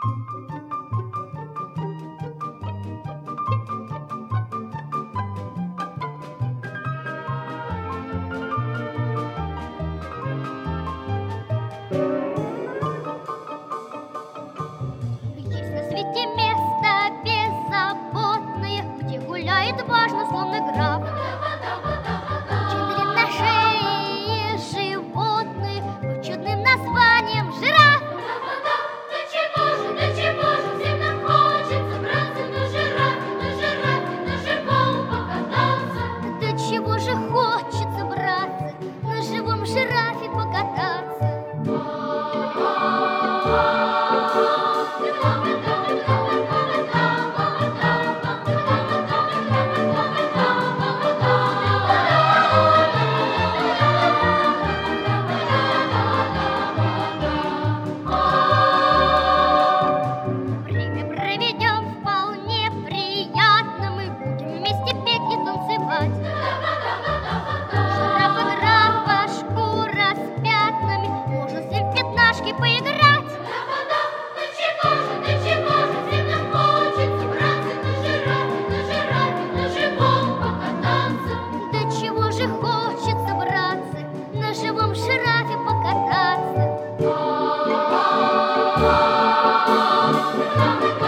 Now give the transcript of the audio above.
Есть на свете место беззаботное, где гуляет важно, словно граф. Очень на шее животные под чудным названием жираф. Да чего же всем нам хочется браться на жирафе, на живом покататься. Да чего же хочется, братцы, на живом жирафе покататься. Время проведем вполне приятно, мы будем вместе петь и танцевать. Жирафа, графа, шкура с пятнами, можно с ним в пятнашки поиграть. Да чего же всем нам хочется браться на живом покататься. Да чего же хочется, братцы, на живом жирафе покататься.